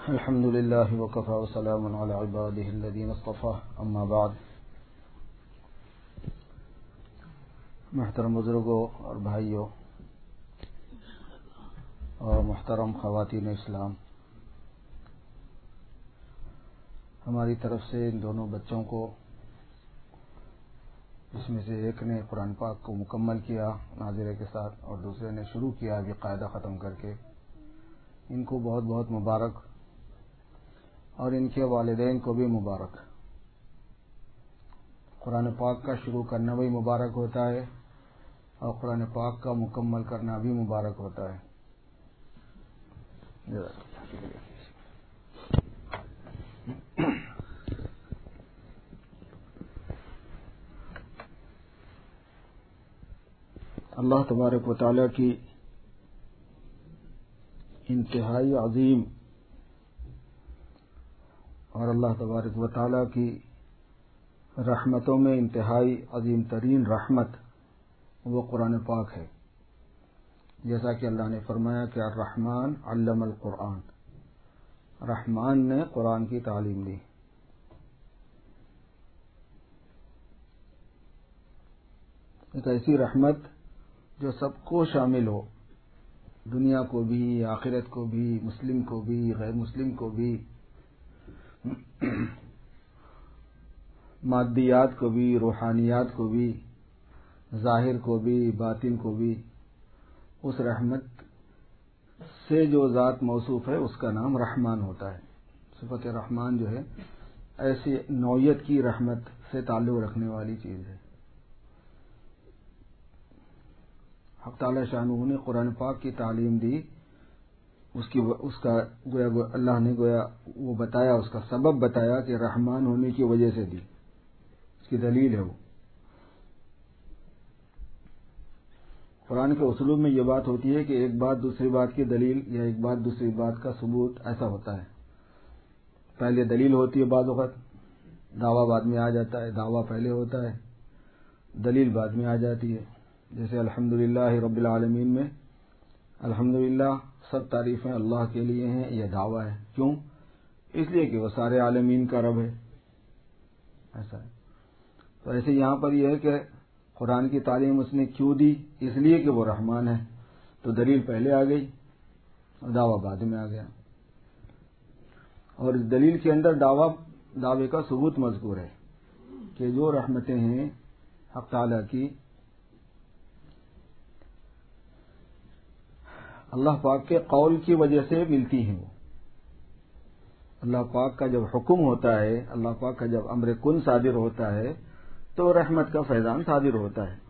الحمد لله وكفى وسلام على عباده الذين اصطفى اما بعد. محترم بزرگوں اور بھائیوں اور محترم خواتین اسلام، ہماری طرف سے ان دونوں بچوں کو، جس میں سے ایک نے قرآن پاک کو مکمل کیا ناظرے کے ساتھ اور دوسرے نے شروع کیا ابھی قاعدہ ختم کر کے، ان کو بہت بہت مبارک، اور ان کے والدین کو بھی مبارک. قرآن پاک کا شروع کرنا بھی مبارک ہوتا ہے اور قرآن پاک کا مکمل کرنا بھی مبارک ہوتا ہے. اللہ تبارک و تعالی کی انتہائی عظیم اور اللہ تبارک و تعالی کی رحمتوں میں انتہائی عظیم ترین رحمت وہ قرآن پاک ہے. جیسا کہ اللہ نے فرمایا کہ الرحمن علم القرآن، رحمان نے قرآن کی تعلیم دی. ایک ایسی رحمت جو سب کو شامل ہو، دنیا کو بھی، آخرت کو بھی، مسلم کو بھی، غیر مسلم کو بھی، مادیات کو بھی، روحانیات کو بھی، ظاہر کو بھی، باطن کو بھی. اس رحمت سے جو ذات موصوف ہے اس کا نام رحمان ہوتا ہے. صفت رحمان جو ہے ایسی نوعیت کی رحمت سے تعلق رکھنے والی چیز ہے. حق تعالی شانہ نے قرآن پاک کی تعلیم دی، اس کا گویا اللہ نے وہ بتایا، اس کا سبب بتایا کہ رحمان ہونے کی وجہ سے دی، اس کی دلیل ہے. وہ قرآن کے اسلوب میں یہ بات ہوتی ہے کہ ایک بات دوسری بات کی دلیل یا ایک بات دوسری بات کا ثبوت، ایسا ہوتا ہے. پہلے دلیل ہوتی ہے، بعض وقت دعویٰ بعد میں آ جاتا ہے، دعویٰ پہلے ہوتا ہے، دلیل بعد میں آ جاتی ہے. جیسے الحمدللہ رب العالمین میں الحمدللہ سب تعریفیں اللہ کے لیے ہیں، یہ دعویٰ ہے. کیوں؟ اس لیے کہ وہ سارے عالمین کا رب ہے. ایسا ہے. تو ایسے یہاں پر یہ ہے کہ قرآن کی تعلیم اس نے کیوں دی؟ اس لیے کہ وہ رحمان ہے. تو دلیل پہلے آ گئی اور دعویٰ بعد میں آ گیا، اور اس دلیل کے اندر دعوے کا ثبوت مذکور ہے کہ جو رحمتیں ہیں حق تعالیٰ کی، اللہ پاک کے قول کی وجہ سے ملتی ہیں. وہ اللہ پاک کا جب حکم ہوتا ہے، اللہ پاک کا جب امر کن صادر ہوتا ہے تو رحمت کا فیضان صادر ہوتا ہے.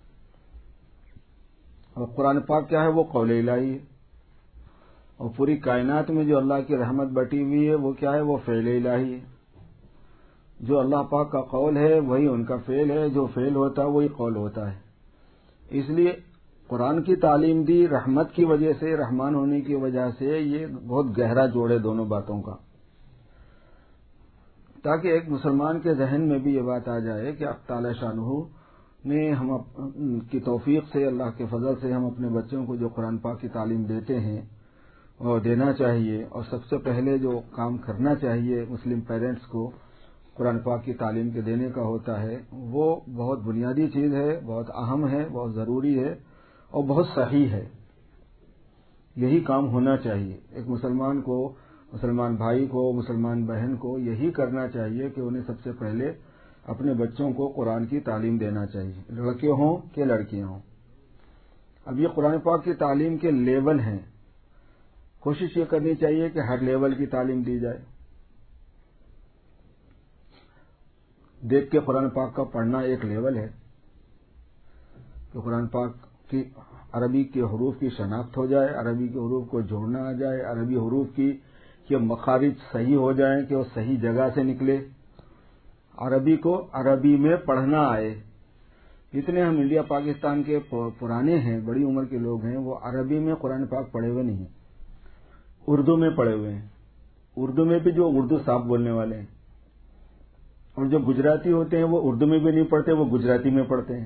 اور قرآن پاک کیا ہے؟ وہ قول الہی ہے. اور پوری کائنات میں جو اللہ کی رحمت بٹی ہوئی ہے وہ کیا ہے؟ وہ فعل الہی ہے. جو اللہ پاک کا قول ہے وہی ان کا فعل ہے، جو فعل ہوتا ہے وہی قول ہوتا ہے. اس لیے قرآن کی تعلیم دی رحمت کی وجہ سے، رحمان ہونے کی وجہ سے. یہ بہت گہرا جوڑ ہے دونوں باتوں کا، تاکہ ایک مسلمان کے ذہن میں بھی یہ بات آ جائے کہ اللہ تعالی شانہ نے ہم کی توفیق سے، اللہ کے فضل سے ہم اپنے بچوں کو جو قرآن پاک کی تعلیم دیتے ہیں اور دینا چاہیے، اور سب سے پہلے جو کام کرنا چاہیے مسلم پیرنٹس کو قرآن پاک کی تعلیم کے دینے کا ہوتا ہے، وہ بہت بنیادی چیز ہے، بہت اہم ہے، بہت ضروری ہے اور بہت صحیح ہے. یہی کام ہونا چاہیے. ایک مسلمان کو، مسلمان بھائی کو، مسلمان بہن کو یہی کرنا چاہیے کہ انہیں سب سے پہلے اپنے بچوں کو قرآن کی تعلیم دینا چاہیے، لڑکے ہوں کہ لڑکیاں ہوں. اب یہ قرآن پاک کی تعلیم کے لیول ہیں. کوشش یہ کرنی چاہیے کہ ہر لیول کی تعلیم دی جائے. دیکھ کے قرآن پاک کا پڑھنا ایک لیول ہے کہ قرآن پاک کی عربی کے حروف کی شناخت ہو جائے، عربی کے حروف کو جوڑنا آ جائے، عربی حروف کی کہ مخارج صحیح ہو جائیں، کہ وہ صحیح جگہ سے نکلے، عربی کو عربی میں پڑھنا آئے. جتنے ہم انڈیا پاکستان کے پرانے ہیں، بڑی عمر کے لوگ ہیں، وہ عربی میں قرآن پاک پڑھے ہوئے نہیں، اردو میں پڑھے ہوئے ہیں. اردو میں بھی جو اردو صاف بولنے والے ہیں، اور جو گجراتی ہوتے ہیں وہ اردو میں بھی نہیں پڑھتے، وہ گجراتی میں پڑھتے ہیں.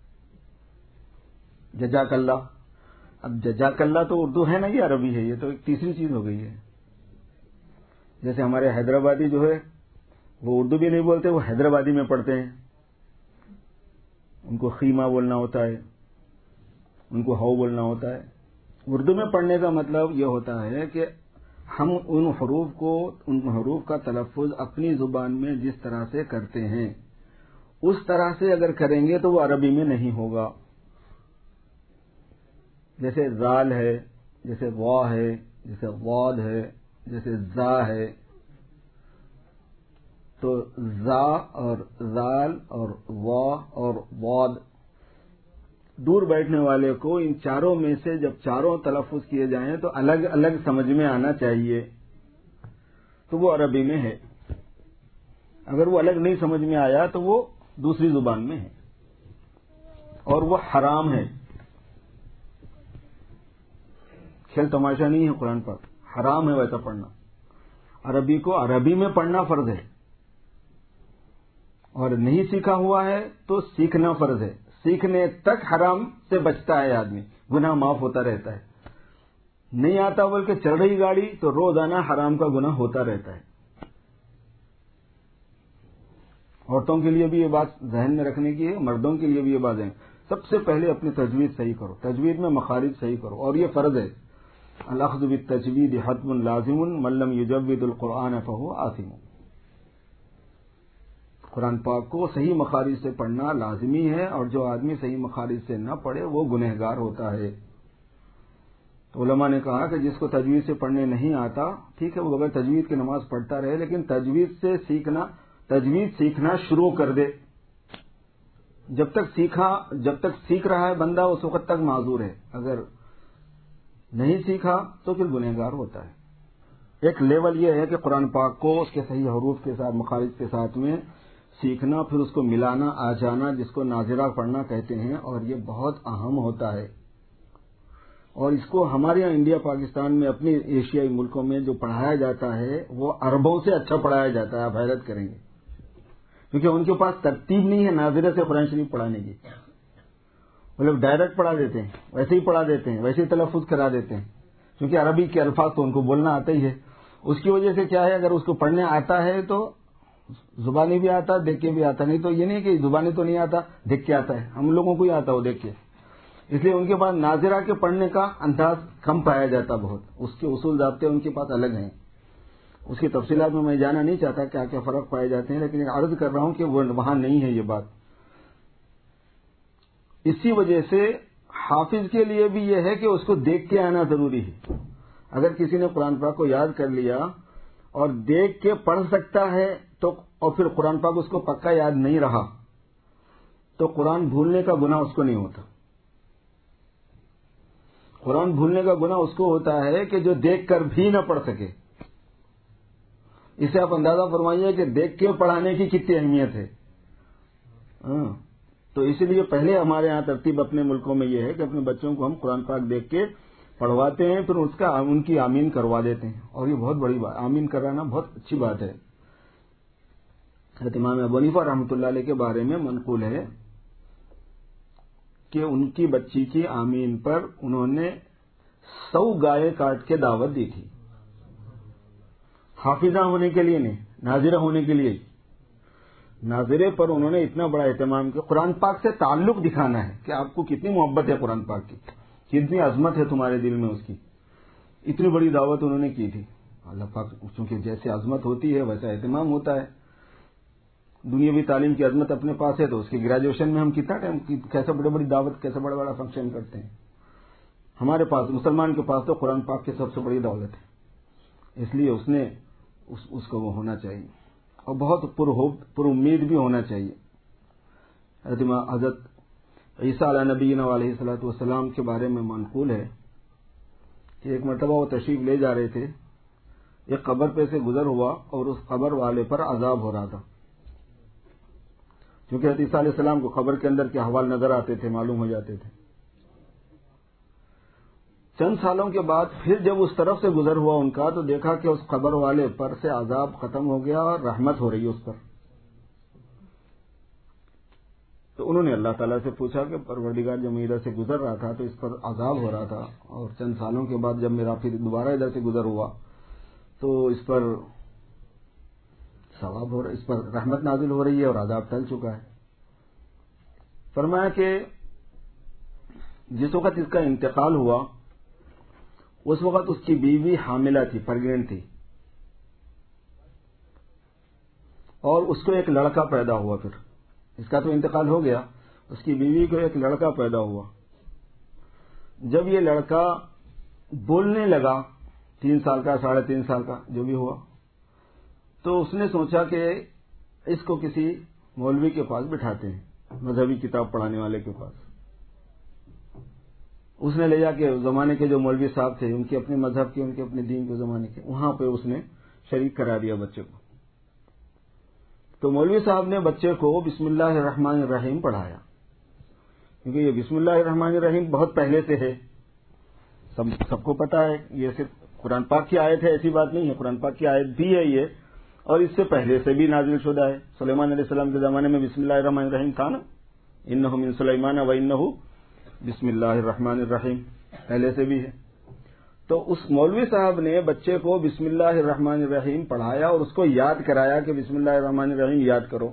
جزاک اللہ. اب جزاک اللہ تو اردو ہے نا، یہ عربی ہے، یہ تو ایک تیسری چیز ہو گئی ہے. جیسے ہمارے حیدرآبادی جو ہے وہ اردو بھی نہیں بولتے، وہ حیدرآبادی میں پڑھتے ہیں، ان کو خیمہ بولنا ہوتا ہے، ان کو ہاؤ بولنا ہوتا ہے۔ اردو میں پڑھنے کا مطلب یہ ہوتا ہے کہ ہم ان حروف کا تلفظ اپنی زبان میں جس طرح سے کرتے ہیں اس طرح سے اگر کریں گے تو وہ عربی میں نہیں ہوگا۔ جیسے زال ہے، جیسے وا ہے، جیسے واد ہے، جیسے زا ہے، تو زا اور زال اور وا اور واد، دور بیٹھنے والے کو ان چاروں میں سے جب چاروں تلفظ کیے جائیں تو الگ الگ سمجھ میں آنا چاہیے، تو وہ عربی میں ہے۔ اگر وہ الگ نہیں سمجھ میں آیا تو وہ دوسری زبان میں ہے، اور وہ حرام ہے، کھیل تماشا نہیں ہے قرآن پاک، حرام ہے ویسا پڑھنا۔ عربی کو عربی میں پڑھنا فرض ہے، اور نہیں سیکھا ہوا ہے تو سیکھنا فرض ہے۔ سیکھنے تک حرام سے بچتا ہے آدمی، گناہ معاف ہوتا رہتا ہے۔ نہیں آتا بول کے چل رہی گاڑی تو روزانہ حرام کا گناہ ہوتا رہتا ہے۔ عورتوں کے لیے بھی یہ بات ذہن میں رکھنے کی ہے، مردوں کے لیے بھی یہ بات ہے۔ سب سے پہلے اپنی تجوید صحیح کرو، تجوید میں مخارج صحیح کرو، اور یہ فرض ہے۔ الاخذ بالتجوید حتم لازم من لم یجود القرآن فهو آثم۔ قرآن پاک کو صحیح مخارج سے پڑھنا لازمی ہے، اور جو آدمی صحیح مخارج سے نہ پڑھے وہ گنہگار ہوتا ہے۔ تو علماء نے کہا کہ جس کو تجوید سے پڑھنے نہیں آتا، ٹھیک ہے وہ بغیر تجوید کی نماز پڑھتا رہے، لیکن تجوید سیکھنا شروع کر دے۔ جب تک سیکھ رہا ہے بندہ اس وقت تک معذور ہے، اگر نہیں سیکھا تو پھر گنہگار ہوتا ہے۔ ایک لیول یہ ہے کہ قرآن پاک کو اس کے صحیح حروف کے ساتھ، مخارج کے ساتھ میں سیکھنا، پھر اس کو ملانا آ جانا، جس کو ناظرہ پڑھنا کہتے ہیں، اور یہ بہت اہم ہوتا ہے۔ اور اس کو ہمارے یہاں انڈیا پاکستان میں، اپنے ایشیائی ملکوں میں جو پڑھایا جاتا ہے وہ عربوں سے اچھا پڑھایا جاتا ہے، آپ حیرت کریں گے، کیونکہ ان کے پاس ترتیب نہیں ہے ناظرہ سے قرآن شریف پڑھانے کی۔ وہ لوگ ڈائریکٹ پڑھا دیتے ہیں، ویسے ہی پڑھا دیتے ہیں، ویسے ہی تلفظ کرا دیتے ہیں، کیونکہ عربی کے الفاظ تو ان کو بولنا آتا ہی ہے۔ اس کی وجہ سے کیا ہے، اگر اس کو پڑھنے آتا ہے تو زبانی بھی آتا، دیکھ کے بھی آتا، نہیں تو یہ نہیں کہ زبانی تو نہیں آتا، دیکھ کے آتا ہے، ہم لوگوں کو ہی آتا وہ دیکھ کے۔ اس لیے ان کے پاس ناظرہ کے پڑھنے کا انداز کم پایا جاتا بہت، اس کے اصول ضابطے ان کے پاس الگ ہیں۔ اس کی تفصیلات میں جانا نہیں چاہتا کیا کیا فرق پائے جاتے ہیں، لیکن عرض کر رہا ہوں کہ وہ وہاں نہیں ہے یہ بات۔ اسی وجہ سے حافظ کے لیے بھی یہ ہے کہ اس کو دیکھ کے آنا ضروری ہے۔ اگر کسی نے قرآن پاک کو یاد کر لیا اور دیکھ کے پڑھ سکتا ہے تو، اور پھر قرآن پاک اس کو پکا یاد نہیں رہا تو قرآن بھولنے کا گناہ اس کو نہیں ہوتا۔ قرآن بھولنے کا گناہ اس کو ہوتا ہے کہ جو دیکھ کر بھی نہ پڑھ سکے۔ اسے آپ اندازہ فرمائیے کہ دیکھ کے پڑھانے کی کتنی اہمیت ہے۔ تو اسی لیے پہلے ہمارے ہاں ترتیب اپنے ملکوں میں یہ ہے کہ اپنے بچوں کو ہم قرآن پاک دیکھ کے پڑھواتے ہیں، پھر ان کی آمین کروا دیتے ہیں، اور یہ بہت بڑی بات، آمین کرانا بہت اچھی بات ہے۔ حضرت امام ابو حنیفہ رحمۃ اللہ علیہ کے بارے میں منقول ہے کہ ان کی بچی کی آمین پر انہوں نے 100 گائے کاٹ کے دعوت دی تھی، حافظہ ہونے کے لیے نہیں، ناظرہ ہونے کے لیے۔ ناظرے پر انہوں نے اتنا بڑا اہتمام کیا، قرآن پاک سے تعلق دکھانا ہے کہ آپ کو کتنی محبت ہے قرآن پاک کی، کتنی عظمت ہے تمہارے دل میں اس کی، اتنی بڑی دعوت انہوں نے کی تھی۔ اللہ پاک چونکہ جیسے عظمت ہوتی ہے ویسا اہتمام ہوتا ہے۔ دنیاوی تعلیم کی عظمت اپنے پاس ہے تو اس کی گریجویشن میں ہم کتنا ٹائم، کیسے بڑی دعوت، کیسے بڑا فنکشن کرتے ہیں۔ ہمارے پاس، مسلمان کے پاس تو قرآن پاک کی سب سے بڑی دولت ہے، اس لیے اس کو وہ ہونا چاہیے، اور بہت پر امید بھی ہونا چاہیے۔ حضرت عیسیٰ علیہ نبینا علیہ الصلوۃ والسلام کے بارے میں منقول ہے کہ ایک مرتبہ وہ تشریف لے جا رہے تھے، ایک قبر پہ سے گزر ہوا اور اس قبر والے پر عذاب ہو رہا تھا، کیونکہ حضرت عیسیٰ علیہ السلام کو قبر کے اندر کے احوال نظر آتے تھے، معلوم ہو جاتے تھے۔ چند سالوں کے بعد پھر جب اس طرف سے گزر ہوا ان کا تو دیکھا کہ اس قبر والے پر سے عذاب ختم ہو گیا اور رحمت ہو رہی ہے اس پر۔ تو انہوں نے اللہ تعالیٰ سے پوچھا کہ پروردگار جب میں ادھر سے گزر رہا تھا تو اس پر عذاب ہو رہا تھا، اور چند سالوں کے بعد جب میرا پھر دوبارہ ادھر سے گزر ہوا تو اس پر ثواب ہو رہا ہے، اس پر رحمت نازل ہو رہی ہے اور عذاب ٹل چکا ہے۔ فرمایا کہ جس وقت اس کا انتقال ہوا اس وقت اس کی بیوی حاملہ تھی، پریگننٹ تھی، اور اس کو ایک لڑکا پیدا ہوا۔ پھر اس کا تو انتقال ہو گیا، اس کی بیوی کو ایک لڑکا پیدا ہوا۔ جب یہ لڑکا بولنے لگا، 3 سال کا 3.5 سال کا جو بھی ہوا، تو اس نے سوچا کہ اس کو کسی مولوی کے پاس بٹھاتے ہیں، مذہبی کتاب پڑھانے والے کے پاس۔ اس نے لے جا کے زمانے کے جو مولوی صاحب تھے، ان کے اپنے مذہب کے، ان کے اپنے دین کے زمانے کے، وہاں پہ اس نے شریک کرا دیا بچے کو۔ تو مولوی صاحب نے بچے کو بسم اللہ الرحمن الرحیم پڑھایا، کیونکہ یہ بسم اللہ الرحمن الرحیم بہت پہلے سے ہے، سب کو پتا ہے، یہ صرف قرآن پاک کی آیت ہے ایسی بات نہیں ہے، قرآن پاک کی آیت بھی ہے یہ، اور اس سے پہلے سے بھی نازل شدہ ہے۔ سلیمان علیہ السلام کے زمانے میں بسم اللہ الرحمن الرحیم تھا نا، انہ من سلیمان و انہ بسم اللہ الرحمن الرحیم پہلے سے بھی ہے۔ تو اس مولوی صاحب نے بچے کو بسم اللہ الرحمن الرحیم پڑھایا اور اس کو یاد کرایا کہ بسم اللہ الرحمن الرحیم یاد کرو،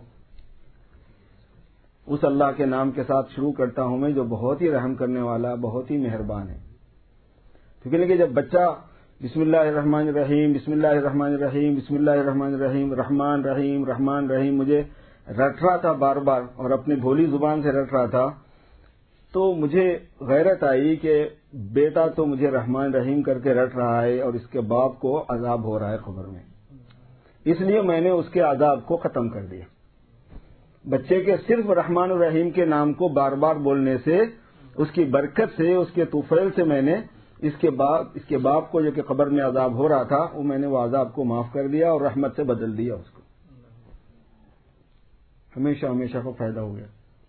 اس اللہ کے نام کے ساتھ شروع کرتا ہوں میں جو بہت ہی رحم کرنے والا، بہت ہی مہربان ہے۔ کیونکہ جب بچہ بسم اللہ الرحمن الرحیم بسم اللہ الرحمن الرحیم بسم اللہ الرحمن الرحیم رحمان رحیم رحمان رحیم مجھے رٹ رہا تھا بار بار، اور اپنی بھولی زبان سے رٹ رہا تھا، تو مجھے غیرت آئی کہ بیٹا تو مجھے رحمان رحیم کر کے رٹ رہا ہے اور اس کے باپ کو عذاب ہو رہا ہے قبر میں، اس لیے میں نے اس کے عذاب کو ختم کر دیا۔ بچے کے صرف رحمان الرحیم کے نام کو بار بار بولنے سے، اس کی برکت سے، اس کے طفیل سے میں نے اس کے باپ کو جو کہ قبر میں عذاب ہو رہا تھا، وہ میں نے وہ عذاب کو معاف کر دیا اور رحمت سے بدل دیا اس کو، ہمیشہ ہمیشہ کو فائدہ ہو گیا۔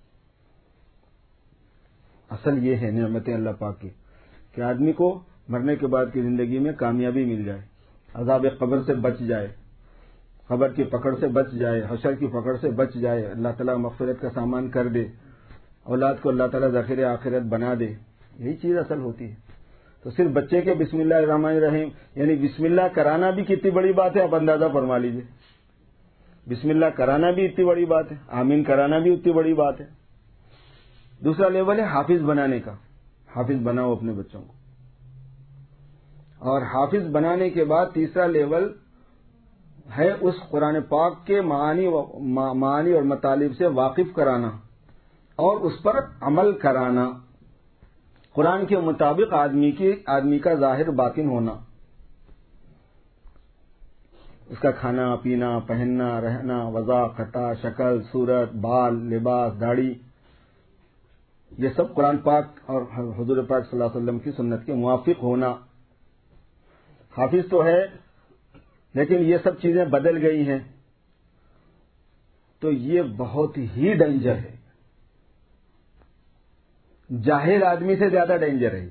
اصل یہ ہے نعمتیں اللہ پاک کی کہ آدمی کو مرنے کے بعد کی زندگی میں کامیابی مل جائے، عذاب قبر سے بچ جائے، قبر کی پکڑ سے بچ جائے، حشر کی پکڑ سے بچ جائے، اللہ تعالیٰ مغفرت کا سامان کر دے، اولاد کو اللہ تعالیٰ ذخیرہ آخرت بنا دے، یہی چیز اصل ہوتی ہے۔ تو صرف بچے کے بسم اللہ الرحمن الرحیم یعنی بسم اللہ کرانا بھی کتنی بڑی بات ہے، آپ اندازہ فرما لیجیے۔ بسم اللہ کرانا بھی اتنی بڑی بات ہے، آمین کرانا بھی اتنی بڑی بات ہے۔ دوسرا لیول ہے حافظ بنانے کا، حافظ بناؤ اپنے بچوں کو، اور حافظ بنانے کے بعد تیسرا لیول ہے اس قرآن پاک کے معانی اور مطالب سے واقف کرانا اور اس پر عمل کرانا، قرآن کے مطابق آدمی کا ظاہر باطن ہونا، اس کا کھانا پینا، پہننا، رہنا، وضع، خطا، شکل، صورت، بال، لباس، داڑھی، یہ سب قرآن پاک اور حضور پاک صلی اللہ علیہ وسلم کی سنت کے موافق ہونا۔ حافظ تو ہے لیکن یہ سب چیزیں بدل گئی ہیں، تو یہ بہت ہی ڈینجر ہے، جاہل آدمی سے زیادہ ڈینجر ہے۔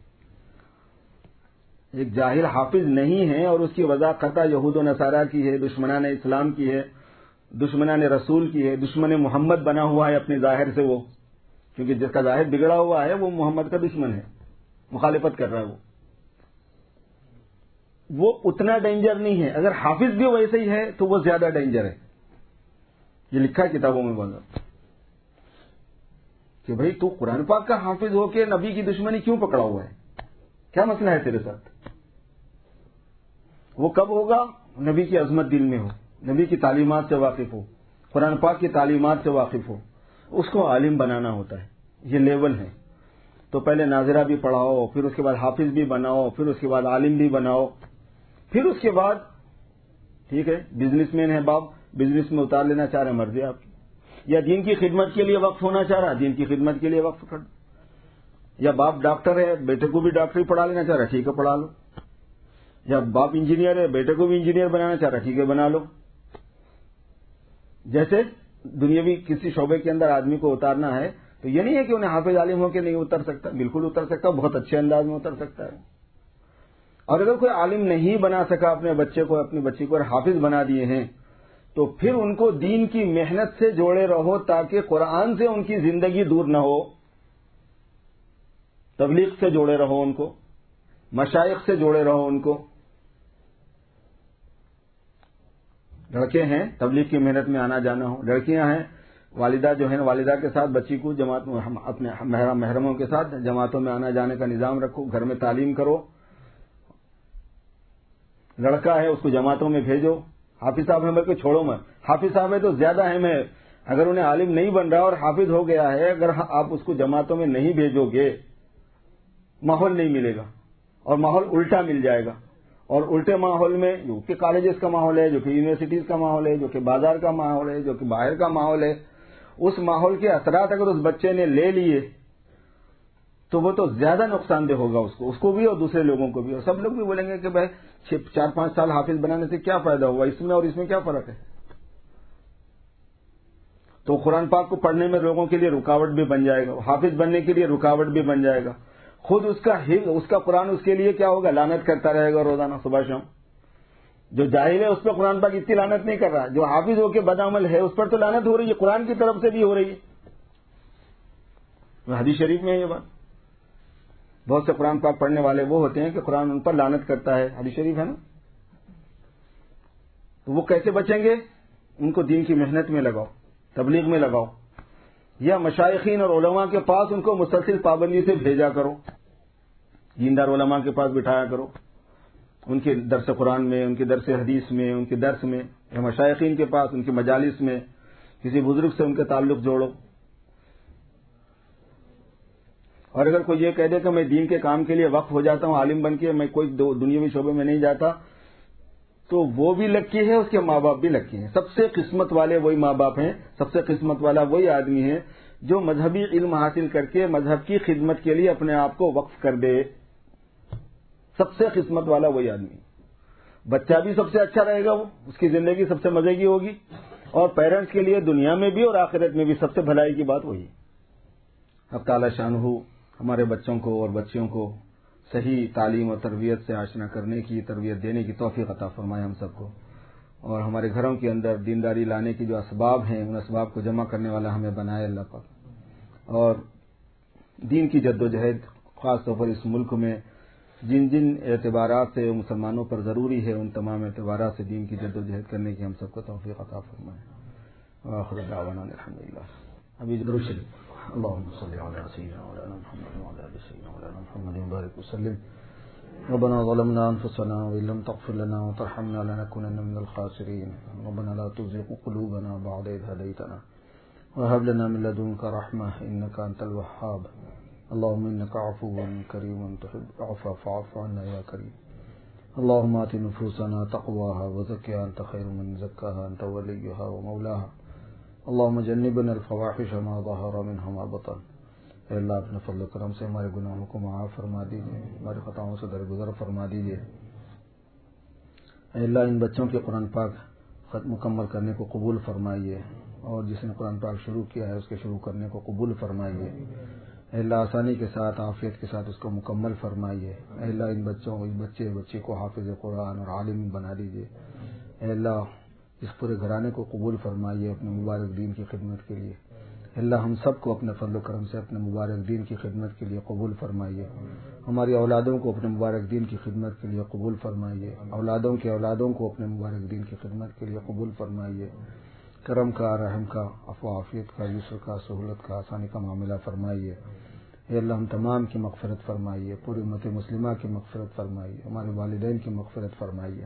ایک جاہل حافظ نہیں ہے اور اس کی وضاحت یہود و نصارہ کی ہے، دشمنان اسلام کی ہے، دشمنان رسول کی ہے، دشمن محمد بنا ہوا ہے اپنے ظاہر سے، وہ کیونکہ جس کا ظاہر بگڑا ہوا ہے وہ محمد کا دشمن ہے، مخالفت کر رہا ہے، وہ اتنا ڈینجر نہیں ہے۔ اگر حافظ بھی ویسے ہی ہے تو وہ زیادہ ڈینجر ہے۔ یہ لکھا ہے کتابوں میں بہت کہ بھئی تو قرآن پاک کا حافظ ہو کے نبی کی دشمنی کیوں پکڑا ہوا ہے، کیا مسئلہ ہے تیرے ساتھ؟ وہ کب ہوگا؟ نبی کی عظمت دل میں ہو، نبی کی تعلیمات سے واقف ہو، قرآن پاک کی تعلیمات سے واقف ہو، اس کو عالم بنانا ہوتا ہے۔ یہ لیول ہے، تو پہلے ناظرہ بھی پڑھاؤ، پھر اس کے بعد حافظ بھی بناؤ، پھر اس کے بعد عالم بھی بناؤ، پھر اس کے بعد ٹھیک ہے بزنس مین ہے باپ، بزنس میں اتار لینا چاہ رہے ہیں، مرضی آپ کی، یا دین کی خدمت کے لیے وقف ہونا چاہ رہا، دین کی خدمت کے لیے وقف کر، یا باپ ڈاکٹر ہے بیٹے کو بھی ڈاکٹری پڑھا لینا چاہ رہا، ٹھیک ہے پڑھا لو، یا باپ انجینئر ہے بیٹے کو بھی انجینئر بنانا چاہ رہا، ٹھیک ہے بنا لو۔ جیسے دنیاوی کسی شعبے کے اندر آدمی کو اتارنا ہے تو یہ نہیں ہے کہ انہیں حافظ عالم ہو کے نہیں اتر سکتا، بالکل اتر سکتا، بہت اچھے انداز میں اتر سکتا ہے۔ اور اگر کوئی عالم نہیں بنا سکا اپنے بچے کو، اپنی بچی کو، اور حافظ بنا دیے ہیں، تو پھر ان کو دین کی محنت سے جوڑے رہو تاکہ قرآن سے ان کی زندگی دور نہ ہو، تبلیغ سے جوڑے رہو ان کو، مشائخ سے جوڑے رہو ان کو، لڑکے ہیں تبلیغ کی محنت میں آنا جانا ہو، لڑکیاں ہیں والدہ جو ہے والدہ کے ساتھ بچی کو جماعت میں اپنے محرموں کے ساتھ جماعتوں میں آنا جانے کا نظام رکھو، گھر میں تعلیم کرو. لڑکا ہے اس کو جماعتوں میں بھیجو. حافظ صاحب ہیں کو چھوڑو مت، حافظ صاحب ہے تو زیادہ اہم ہے. اگر انہیں عالم نہیں بن رہا اور حافظ ہو گیا ہے، اگر آپ اس کو جماعتوں میں نہیں بھیجو گے ماحول نہیں ملے گا اور ماحول الٹا مل جائے گا. اور الٹے ماحول میں جو کہ کالجز کا ماحول ہے، جو کہ یونیورسٹیز کا ماحول ہے، جو کہ بازار کا ماحول ہے، جو کہ باہر کا ماحول ہے، اس ماحول کے اثرات اگر اس بچے نے لے لیے تو وہ تو زیادہ نقصان دہ ہوگا اس کو بھی اور دوسرے لوگوں کو بھی. اور سب لوگ بھی بولیں گے کہ بھائی 4-5 سال حافظ بنانے سے کیا فائدہ ہوا، اس میں اور اس میں کیا فرق ہے. تو قرآن پاک کو پڑھنے میں لوگوں کے لیے رکاوٹ بھی بن جائے گا، حافظ بننے کے لیے رکاوٹ بھی بن جائے گا. خود اس کا قرآن اس کے لیے کیا ہوگا، لعنت کرتا رہے گا روزانہ صبح شام. جو جاہل ہے اس پہ قرآن پاک اتنی لعنت نہیں کر رہا، جو حافظ ہو کے بدعمل ہے اس پر تو لعنت ہو رہی ہے، قرآن کی طرف سے بھی ہو رہی ہے. حدیث شریف میں ہے یہ بات. بہت سے قرآن پاک پڑھنے والے وہ ہوتے ہیں کہ قرآن ان پر لعنت کرتا ہے، حدیث شریف ہے نا. تو وہ کیسے بچیں گے؟ ان کو دین کی محنت میں لگاؤ، تبلیغ میں لگاؤ، یا مشائخین اور علماء کے پاس ان کو مسلسل پابندی سے بھیجا کرو، دیندار علماء کے پاس بٹھایا کرو، ان کے درس قرآن میں، ان کے درس حدیث میں، ان کے درس میں، یا مشائخین کے پاس ان کے مجالس میں کسی بزرگ سے ان کے تعلق جوڑو. اور اگر کوئی یہ کہہ دے کہ میں دین کے کام کے لیے وقف ہو جاتا ہوں عالم بن کے، میں کوئی دنیاوی شعبے میں نہیں جاتا، تو وہ بھی لکی ہے، اس کے ماں باپ بھی لکی ہیں. سب سے قسمت والے وہی ماں باپ ہیں، سب سے قسمت والا وہی آدمی ہے جو مذہبی علم حاصل کر کے مذہب کی خدمت کے لیے اپنے آپ کو وقف کر دے. سب سے قسمت والا وہی آدمی. بچہ بھی سب سے اچھا رہے گا، وہ اس کی زندگی سب سے مزے کی ہوگی، اور پیرنٹس کے لیے دنیا میں بھی اور آخرت میں بھی سب سے بھلائی کی بات وہی. اب تعالی شانہ ہمارے بچوں کو اور بچیوں کو صحیح تعلیم اور تربیت سے آشنا کرنے کی، تربیت دینے کی توفیق عطا فرمائے ہم سب کو. اور ہمارے گھروں کے اندر دینداری لانے کی جو اسباب ہیں ان اسباب کو جمع کرنے والا ہمیں بنائے اللہ پاک. اور دین کی جد و جہد خاص طور پر اس ملک میں جن جن اعتبارات سے مسلمانوں پر ضروری ہے ان تمام اعتبارات سے دین کی جد و جہد کرنے کی ہم سب کو توفیق عطا فرمائے. وآخر دعوانا الحمدللہ. ابھی درود شریف. اللهم صل على سيدنا مولانا محمد وعلى ال سيدنا مولانا محمد وبارك وسلم. ربنا ظلمنا انفسنا وان لم تغفر لنا وترحمنا لنكونن من الخاسرين. ربنا لا تزغ قلوبنا بعد إذ هديتنا وهب لنا من لدنك رحمة إنك أنت الوهاب. اللهم إنك عفو كريم تحب العفو فاعف عنا يا كريم. اللهم آت نفوسنا تقواها وزكها أنت خير من زكاها أنت وليها ومولاها. اللهم جنبنا الفواحش ما ظهر منها ما بطن. اے اللہ اپنے فضل و کرم سے ہمارے گناہوں کو معاف فرما دیجیے، ہماری خطاؤں سے درگزر فرما دیجیے. اے اللہ ان بچوں کے قرآن پاک مکمل کرنے کو قبول فرمائیے، اور جس نے قرآن پاک شروع کیا ہے اس کے شروع کرنے کو قبول فرمائیے. اے اللہ آسانی کے ساتھ عافیت کے ساتھ اس کو مکمل فرمائیے. اے اللہ ان بچے کو حافظ قرآن اور عالم بنا دیجیے. اے اللہ اس پورے گھرانے کو قبول فرمائیے اپنے مبارک دین کی خدمت کے لیے. اللہ ہم سب کو اپنے فضل و کرم سے اپنے مبارک دین کی خدمت کے لیے قبول فرمائیے. ہماری اولادوں کو اپنے مبارک دین کی خدمت کے لیے قبول فرمائیے. اولادوں کے اولادوں کو اپنے مبارک دین کی خدمت کے لیے قبول فرمائیے. کرم کا، رحم کا، عفو عافیت کا، یسر کا، سہولت کا، آسانی کا معاملہ فرمائیے. اے اللہ ہم تمام کی مغفرت فرمائیے، پوری امت مسلمہ کی مغفرت فرمائیے، ہمارے والدین کی مغفرت فرمائیے.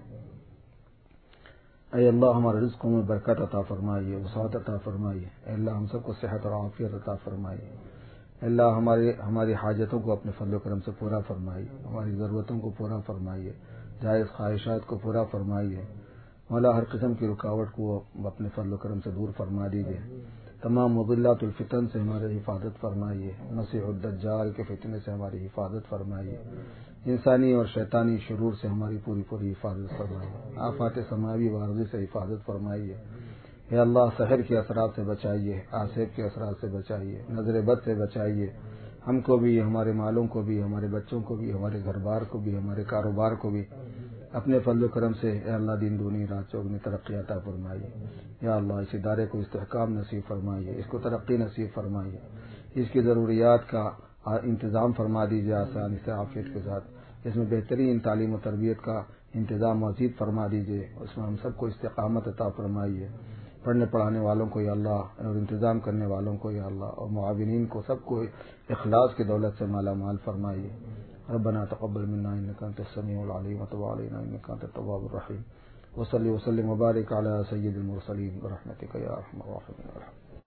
اے اللہ ہمارے رزقوں میں برکت عطا فرمائیے، وسعت عطا فرمائیے. اے اللہ ہم سب کو صحت اور عافیت عطا فرمائیے. اے اللہ ہماری حاجتوں کو اپنے فضل و کرم سے پورا فرمائیے، ہماری ضرورتوں کو پورا فرمائیے، جائز خواہشات کو پورا فرمائیے. مولا ہر قسم کی رکاوٹ کو اپنے فضل و کرم سے دور فرما دیجیے. تمام مضلات الفتن سے ہماری حفاظت فرمائیے. مسیح الدجال کے فتنے سے ہماری حفاظت فرمائیے. انسانی اور شیطانی شرور سے ہماری پوری حفاظت فرمائیے. آفات سماوی و عارضی سے حفاظت فرمائیے. اے اللہ سحر کے اثرات سے بچائیے، آسیب کے اثرات سے بچائیے، نظر بد سے بچائیے. ہم کو بھی، ہمارے مالوں کو بھی، ہمارے بچوں کو بھی، ہمارے گھر بار کو بھی، ہمارے کاروبار کو بھی اپنے فضل و کرم سے اے اللہ دین دونی رات چوگنی ترقی عطا فرمائیے. یا اللہ اس ادارے کو استحکام نصیب فرمائیے، اس کو ترقی نصیب فرمائیے، اس کی ضروریات کا انتظام فرما دیجیے آسانی سے عافیت کے ساتھ. اس میں بہترین تعلیم و تربیت کا انتظام مزید فرما دیجیے، اس میں ہم سب کو استقامت عطا فرمائیے، پڑھنے پڑھانے والوں کو یا اللہ اور انتظام کرنے والوں کو یا اللہ اور معاونین کو سب کو اخلاص کی دولت سے مالا مال فرمائیے۔ ربنا تقبل منا انك انت السميع العليم وتب علينا انك انت التواب الرحيم وصلی وسلم وبارک علی سید المرسلین برحمتک یا ارحم الراحمین۔